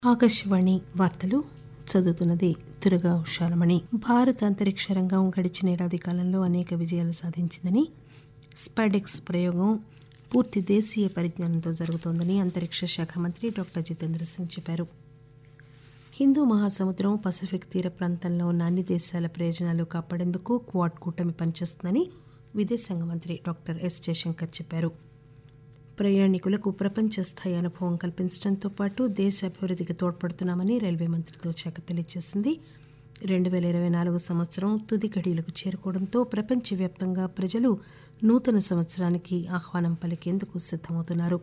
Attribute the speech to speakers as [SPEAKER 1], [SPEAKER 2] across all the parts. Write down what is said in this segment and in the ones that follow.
[SPEAKER 1] ఆకాశవాణి వార్తలు చదువుతున్నది దుర్గా ఉషారమణి. భారత అంతరిక్ష రంగం గడిచిన ఏడాది కాలంలో అనేక విజయాలు సాధించిందని, స్పైడెక్స్ ప్రయోగం పూర్తి దేశీయ పరిజ్ఞానంతో జరుగుతోందని అంతరిక్ష శాఖ మంత్రి డాక్టర్ జితేంద్ర సింగ్ చెప్పారు. హిందూ మహాసముద్రం, పసిఫిక్ తీర ప్రాంతంలో ఉన్న అన్ని దేశాల ప్రయోజనాలు కాపాడేందుకు క్వాడ్ కూటమి పనిచేస్తుందని విదేశాంగ మంత్రి డాక్టర్ ఎస్ జయశంకర్ చెప్పారు. ప్రయాణికులకు ప్రపంచ స్థాయి అనుభవం కల్పించడంతో పాటు దేశ అభివృద్ధికి తోడ్పడుతున్నామని రైల్వే మంత్రిత్వ శాఖ తెలియజేసింది. 2024 సంవత్సరం తుది ఘడియలకు చేరుకోవడంతో ప్రపంచవ్యాప్తంగా ప్రజలు నూతన సంవత్సరానికి ఆహ్వానం పలికేందుకు సిద్దమవుతున్నారు.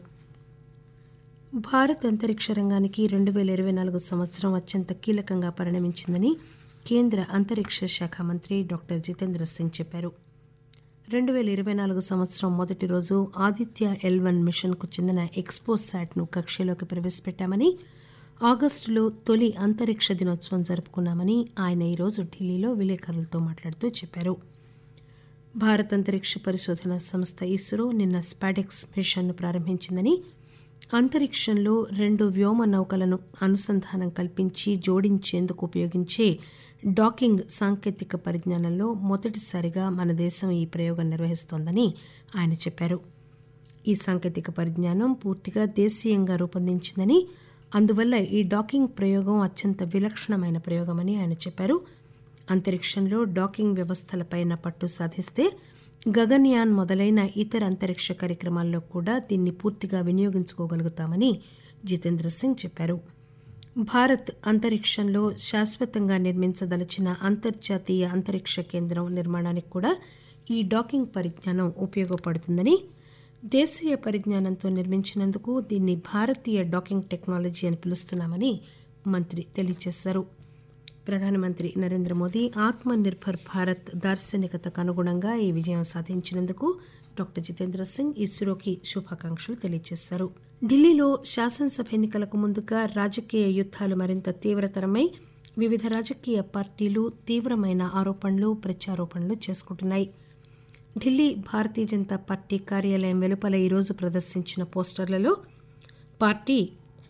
[SPEAKER 1] భారత్ అంతరిక్ష రంగానికి 2024 సంవత్సరం అత్యంత కీలకంగా పరిణమించిందని కేంద్ర అంతరిక్ష శాఖ మంత్రి డాక్టర్ జితేంద్ర సింగ్ చెప్పారు. 2024 సంవత్సరం మొదటి రోజు ఆదిత్య L1 మిషన్కు చెందిన ఎక్స్పోశాట్ను కక్షలోకి ప్రవేశపెట్టామని, ఆగస్టులో తొలి అంతరిక్ష దినోత్సవం జరుపుకున్నామని ఆయన ఈరోజు ఢిల్లీలో విలేకరులతో మాట్లాడుతూ చెప్పారు. భారత అంతరిక్ష పరిశోధన సంస్థ ఇస్రో నిన్న స్పైడెక్స్ మిషన్ను ప్రారంభించిందని, అంతరిక్షంలో 2 వ్యోమ నౌకలను అనుసంధానం కల్పించి జోడించేందుకు ఉపయోగించే డాకింగ్ సాంకేతిక పరిజ్ఞానంలో మొదటిసారిగా మన దేశం ఈ ప్రయోగం నిర్వహిస్తోందని ఆయన చెప్పారు. ఈ సాంకేతిక పరిజ్ఞానం పూర్తిగా దేశీయంగా రూపొందించిందని, అందువల్ల ఈ డాకింగ్ ప్రయోగం అత్యంత విలక్షణమైన ప్రయోగమని ఆయన చెప్పారు. అంతరిక్షంలో డాకింగ్ వ్యవస్థలపైన పట్టు సాధిస్తే గగన్యాన్ మొదలైన ఇతర అంతరిక్ష కార్యక్రమాల్లో కూడా దీన్ని పూర్తిగా వినియోగించుకోగలుగుతామని జితేంద్ర సింగ్ చెప్పారు. భారత్ అంతరిక్షంలో శాశ్వతంగా నిర్మించదలచిన అంతర్జాతీయ అంతరిక్ష కేంద్రం నిర్మాణానికి కూడా ఈ డాకింగ్ పరిజ్ఞానం ఉపయోగపడుతుందని, దేశీయ పరిజ్ఞానంతో నిర్మించినందుకు దీన్ని భారతీయ డాకింగ్ టెక్నాలజీ అని పిలుస్తున్నామని మంత్రి తెలియజేశారు. ప్రధానమంత్రి నరేంద్ర మోదీ ఆత్మ నిర్భర్ భారత్ దార్శనికతకు అనుగుణంగా ఈ విజయం సాధించినందుకు డాక్టర్ జితేంద్ర సింగ్ ఇస్రోకి శుభాకాంక్షలు తెలియజేశారు. ఢిల్లీలో శాసనసభ ఎన్నికలకు ముందుగా రాజకీయ యుద్ధాలు మరింత తీవ్రతరమై వివిధ రాజకీయ పార్టీలు తీవ్రమైన ఆరోపణలు, ప్రత్యారోపణలు చేసుకుంటున్నాయి. ఢిల్లీ భారతీయ జనతా పార్టీ కార్యాలయం వెలుపల ఈరోజు ప్రదర్శించిన పోస్టర్లలో పార్టీ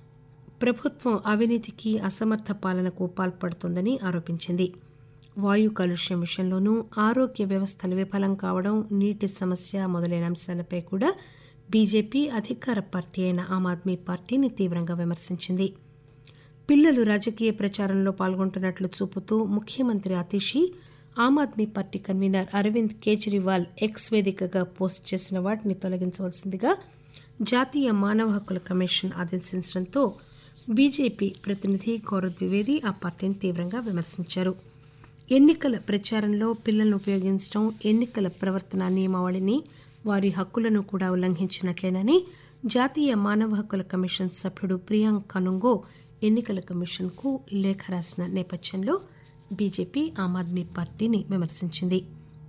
[SPEAKER 1] ప్రభుత్వం అవినీతికి, అసమర్థ పాలనకు పాల్పడుతోందని ఆరోపించింది. వాయు కాలుష్యం విషయంలోనూ, ఆరోగ్య వ్యవస్థలు విఫలం కావడం, నీటి సమస్య మొదలైన అంశాలపై కూడా బీజేపీ అధికార పార్టీ అయిన ఆమ్ ఆద్మీ పార్టీని తీవ్రంగా విమర్శించింది. పిల్లలు రాజకీయ ప్రచారంలో పాల్గొంటున్నట్లు చూపుతూ ముఖ్యమంత్రి Atishi, Aam Aadmi party convener Arvind Kejriwal X వేదికగా పోస్ట్ చేసిన వాటిని తొలగించవలసిందిగా జాతీయ మానవ హక్కుల కమిషన్ ఆదేశించడంతో బీజేపీ ప్రతినిధి గౌరవ్ ద్వివేది ఆ పార్టీని తీవ్రంగా విమర్శించారు. ఎన్నికల ప్రచారంలో పిల్లలను ఉపయోగించడం ఎన్నికల ప్రవర్తన నియమావళిని, వారి హక్కులను కూడా ఉల్లంఘించినట్లేనని జాతీయ మానవ హక్కుల కమిషన్ సభ్యుడు ప్రియాంక్ కనుంగో ఎన్నికల కమిషన్కు లేఖ రాసిన నేపథ్యంలో బీజేపీ ఆమ్ ఆద్మీ పార్టీని విమర్శించింది.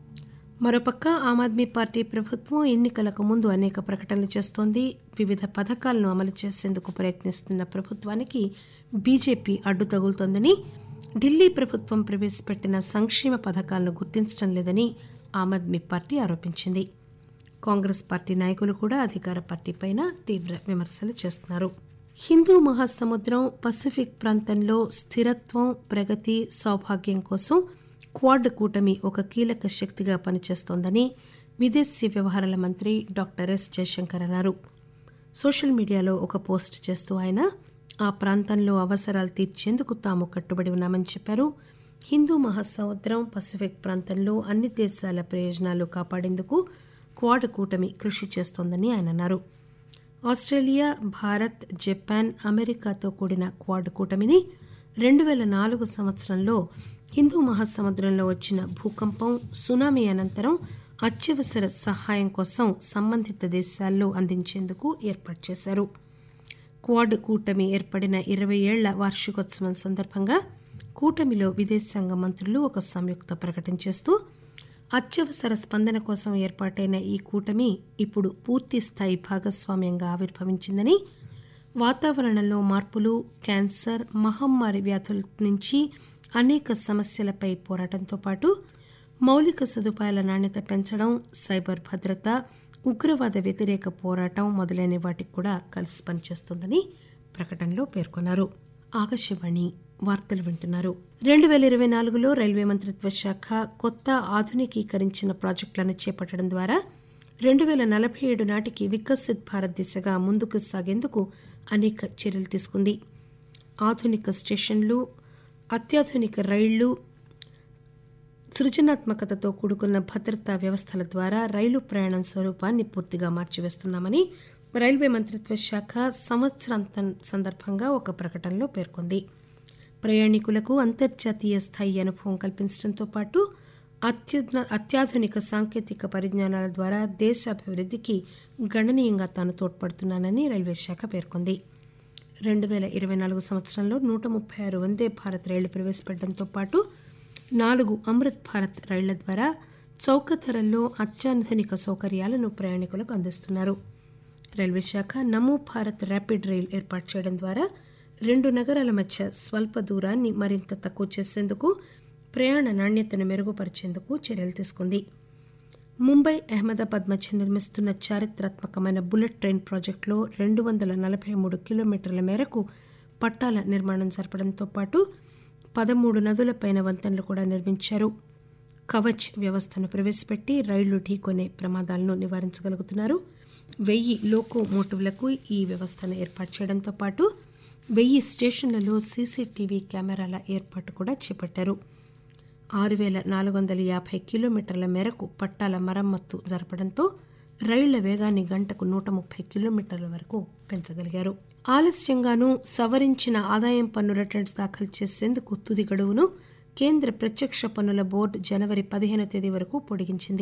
[SPEAKER 1] మరోపక్క ఆమ్ ఆద్మీ పార్టీ ప్రభుత్వం ఎన్నికలకు ముందు అనేక ప్రకటనలు చేస్తోంది. వివిధ పథకాలను అమలు చేసేందుకు ప్రయత్నిస్తున్న ప్రభుత్వానికి బీజేపీ అడ్డు తగులుతోందని, ఢిల్లీ ప్రభుత్వం ప్రవేశపెట్టిన సంక్షేమ పథకాలను గుర్తించడం లేదని ఆమ్ ఆద్మీ పార్టీ ఆరోపించింది. కాంగ్రెస్ పార్టీ నాయకులు కూడా అధికార పార్టీపైన తీవ్ర విమర్శలు చేస్తున్నారు. హిందూ మహాసముద్రం, పసిఫిక్ ప్రాంతంలో స్థిరత్వం, ప్రగతి, సౌభాగ్యం కోసం క్వాడ్ కూటమి ఒక కీలక శక్తిగా పనిచేస్తోందని విదేశీ వ్యవహారాల మంత్రి డాక్టర్ ఎస్ జయశంకర్ అన్నారు. సోషల్ మీడియాలో ఒక పోస్ట్ చేస్తూ ఆయన ఆ ప్రాంతంలో అవసరాలు తీర్చేందుకు తాము కట్టుబడి ఉన్నామని చెప్పారు. హిందూ మహాసముద్రం, పసిఫిక్ ప్రాంతంలో అన్ని దేశాల ప్రయోజనాలు కాపాడేందుకు క్వాడ్ కూటమి కృషి చేస్తోందని ఆయన అన్నారు. ఆస్ట్రేలియా, భారత్, జపాన్, అమెరికాతో కూడిన క్వాడ్ కూటమిని 2004 సంవత్సరంలో హిందూ మహాసముద్రంలో వచ్చిన భూకంపం, సునామీ అనంతరం అత్యవసర సహాయం కోసం సంబంధిత దేశాల్లో అందించేందుకు ఏర్పాటు చేశారు. క్వాడ్ కూటమి ఏర్పడిన 20 ఏళ్ల వార్షికోత్సవం సందర్భంగా కూటమిలో విదేశాంగ మంత్రులు ఒక సంయుక్త ప్రకటన చేస్తూ, అత్యవసర స్పందన కోసం ఏర్పాటైన ఈ కూటమి ఇప్పుడు పూర్తిస్థాయి భాగస్వామ్యంగా ఆవిర్భవించిందని, వాతావరణంలో మార్పులు, క్యాన్సర్, మహమ్మారి వ్యాధుల నుంచి అనేక సమస్యలపై పోరాటంతో పాటు మౌలిక సదుపాయాల నాణ్యత పెంచడం, సైబర్ భద్రత, ఉగ్రవాద వ్యతిరేక పోరాటం మొదలైన వాటికి కూడా కలిసి పనిచేస్తోందని ప్రకటనలో పేర్కొన్నారు. ఆకాశవాణి వార్తలు వింటున్నారు. 2024లో రైల్వే మంత్రిత్వ శాఖ కొత్త ఆధునికీకరించిన ప్రాజెక్టులను చేపట్టడం ద్వారా 2047 నాటికి వికసిత్ భారత్ దిశగా ముందుకు సాగేందుకు అనేక చర్యలు తీసుకుంది. ఆధునిక స్టేషన్లు, అత్యాధునిక రైళ్లు, సృజనాత్మకతతో కూడుకున్న భద్రతా వ్యవస్థల ద్వారా రైలు ప్రయాణం స్వరూపాన్ని పూర్తిగా మార్చివేస్తున్నామని రైల్వే మంత్రిత్వ శాఖ సంవత్సరాంతం సందర్భంగా ఒక ప్రకటనలో పేర్కొంది. ప్రయాణికులకు అంతర్జాతీయ స్థాయి అనుభవం కల్పించడంతో పాటు అత్యాధునిక సాంకేతిక పరిజ్ఞానాల ద్వారా దేశాభివృద్ధికి గణనీయంగా తాను తోడ్పడుతున్నానని రైల్వే శాఖ పేర్కొంది. 2024 సంవత్సరంలో 136 వందే భారత్ రైళ్లు ప్రవేశపెట్టడంతో పాటు 4 అమృత్ భారత్ రైళ్ల ద్వారా చౌక ధరల్లో అత్యాధునిక సౌకర్యాలను ప్రయాణికులకు అందిస్తున్నారు. రైల్వే శాఖ నమో భారత్ ర్యాపిడ్ రైల్ ఏర్పాటు చేయడం ద్వారా 2 నగరాల మధ్య స్వల్ప దూరాన్ని మరింత తక్కువ చేసేందుకు, ప్రయాణ నాణ్యతను మెరుగుపరిచేందుకు చర్యలు తీసుకుంది. ముంబై అహ్మదాబాద్ మధ్య నిర్మిస్తున్న చారిత్రాత్మకమైన బుల్లెట్ ట్రైన్ ప్రాజెక్టులో 243 కిలోమీటర్ల మేరకు పట్టాల నిర్మాణం జరపడంతో పాటు 13 నదులపైన వంతెనలు కూడా నిర్మించారు. కవచ్ వ్యవస్థను ప్రవేశపెట్టి రైళ్లు ఢీకొనే ప్రమాదాలను నివారించగలుగుతున్నారు. 1000 లోకోమోటివ్లకు ఈ వ్యవస్థను ఏర్పాటు చేయడంతో పాటు 1000 స్టేషన్లలో సీసీటీవీ కెమెరాల ఏర్పాటు కూడా చేపట్టారు. 6450 కిలోమీటర్ల మేరకు పట్టాల మరమ్మత్తు జరపడంతో రైళ్ల వేగాన్ని గంటకు 130 కిలోమీటర్ల వరకు పెంచగలిగారు. ఆలస్యంగానూ సవరించిన ఆదాయం పన్ను రిటర్న్స్ దాఖలు చేసేందుకు తుది గడువును కేంద్ర ప్రత్యక్ష పన్నుల బోర్డు జనవరి 15వ తేదీ వరకు పొడిగించింది.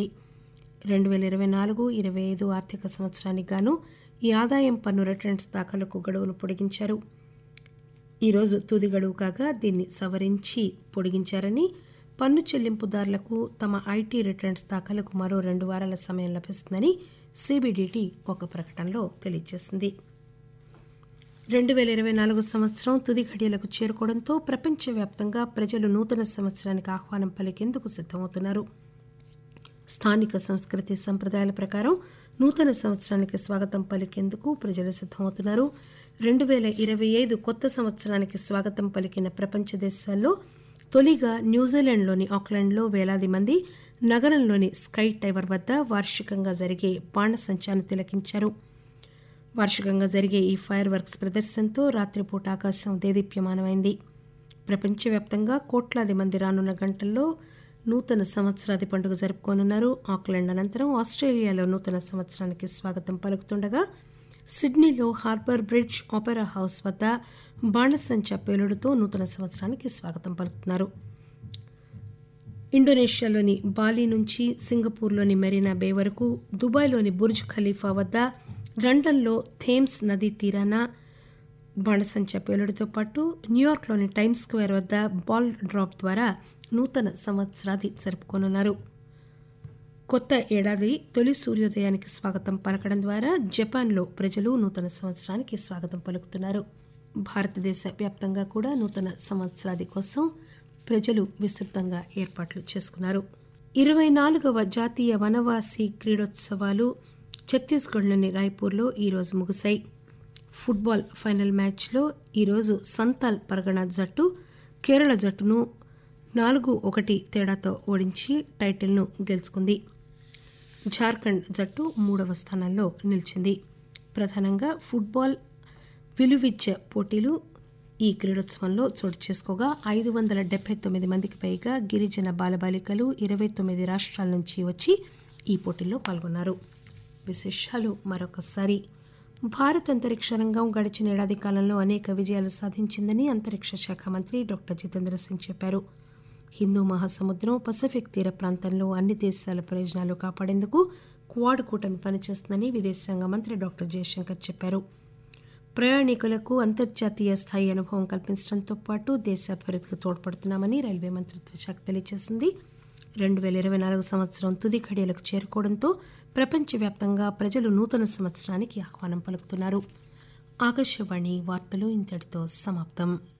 [SPEAKER 1] 2024-25 ఆర్థిక సంవత్సరానికి గాను ఈ ఆదాయం పన్ను రిటర్న్స్ దాఖలుకు గడువును పొడిగించారు. ఈరోజు తుది గడువు కాగా దీన్ని సవరించి పొడిగించారని, పన్ను చెల్లింపుదారులకు తమ ఐటీ రిటర్న్స్ దాఖలుకు మరో 2 వారాల సమయం లభిస్తుందని సిబిడిటి ఒక ప్రకటనలో తెలియజేసింది. 2024 సంవత్సరం తుది ఘడియలకు చేరుకోవడంతో ప్రపంచవ్యాప్తంగా ప్రజలు నూతన సంవత్సరానికి ఆహ్వానం పలికేందుకు సిద్దమవుతున్నారు. స్థానిక సంస్కృతి సంప్రదాయాల ప్రకారం నూతన సంవత్సరానికి స్వాగతం పలికేందుకు ప్రజలు సిద్దమవుతున్నారు. 2025 కొత్త సంవత్సరానికి స్వాగతం పలికిన ప్రపంచ దేశాల్లో తొలిగా న్యూజిలాండ్లోని ఆక్లాండ్లో వేలాది మంది నగరంలోని స్కై టవర్ వద్ద వార్షికంగా జరిగే బాణసంచాను తిలకించారు. వార్షికంగా జరిగే ఈ ఫైర్ వర్క్స్ ప్రదర్శనతో రాత్రిపూట ఆకాశం దేదీప్యమానమైంది. ప్రపంచవ్యాప్తంగా కోట్లాది మంది రానున్న గంటల్లో నూతన సంవత్సరాది పండుగ జరుపుకోనున్నారు. ఆక్లాండ్ అనంతరం ఆస్ట్రేలియాలో నూతన సంవత్సరానికి స్వాగతం పలుకుతుండగా సిడ్నీలో హార్బర్ బ్రిడ్జ్, ఓపెరా హౌస్ వద్ద బాణసంచా పేలుడుతో నూతన సంవత్సరానికి స్వాగతం పలుకుతున్నారు. ఇండోనేషియాలోని బాలి నుంచి సింగపూర్లోని మెరీనా బే వరకు, దుబాయ్లోని బుర్జ్ ఖలీఫా వద్ద, లండన్లో థేమ్స్ నదీ తీరాన బాణసంచా పేలుడుతో పాటు న్యూయార్క్లోని టైమ్స్ స్క్వేర్ వద్ద బాల్ డ్రాప్ ద్వారా నూతన సంవత్సరాది జరుపుకోనున్నారు. కొత్త ఏడాది తొలి సూర్యోదయానికి స్వాగతం పలకడం ద్వారా జపాన్లో ప్రజలు నూతన సంవత్సరానికి స్వాగతం పలుకుతున్నారు. భారతదేశ వ్యాప్తంగా కూడా నూతన సంవత్సరాది కోసం ప్రజలు విస్తృతంగా ఏర్పాట్లు చేసుకున్నారు. 24వ జాతీయ వనవాసి క్రీడోత్సవాలు ఛత్తీస్గఢ్లోని రాయ్పూర్లో ఈరోజు ముగిశాయి. ఫుట్బాల్ ఫైనల్ మ్యాచ్లో ఈరోజు సంతాల్ పరగణ జట్టు కేరళ జట్టును 4-1 తేడాతో ఓడించి టైటిల్ను గెలుచుకుంది. జార్ఖండ్ జట్టు 3వ స్థానంలో నిలిచింది. ప్రధానంగా ఫుట్బాల్ విలువిద్య పోటీలు ఈ క్రీడోత్సవంలో చోటు చేసుకోగా 579 మందికి పైగా గిరిజన బాలబాలికలు 29 రాష్ట్రాల నుంచి వచ్చి ఈ పోటీల్లో పాల్గొన్నారు. విశేషాలు మరొకసారి. భారత్ అంతరిక్ష రంగం గడిచిన ఏడాది కాలంలో అనేక విజయాలు సాధించిందని అంతరిక్ష శాఖ మంత్రి డాక్టర్ జితేంద్ర సింగ్ చెప్పారు. హిందూ మహాసముద్రం, పసిఫిక్ తీర ప్రాంతంలో అన్ని దేశాల ప్రయోజనాలు కాపాడేందుకు క్వాడ్ కూటమి పనిచేస్తుందని విదేశాంగ మంత్రి డాక్టర్ జయశంకర్ చెప్పారు. ప్రయాణికులకు అంతర్జాతీయ స్థాయి అనుభవం కల్పించడంతో పాటు దేశాభివృద్ధికి తోడ్పడుతున్నామని రైల్వే మంత్రిత్వ శాఖ తెలియజేసింది. 2024 సంవత్సరం తుది ఘడియలకు చేరుకోవడంతో ప్రపంచవ్యాప్తంగా ప్రజలు నూతన సంవత్సరానికి ఆహ్వానం పలుకుతున్నారు. ఆకాశవాణి వార్తలు ఇంతటితో సమాప్తం.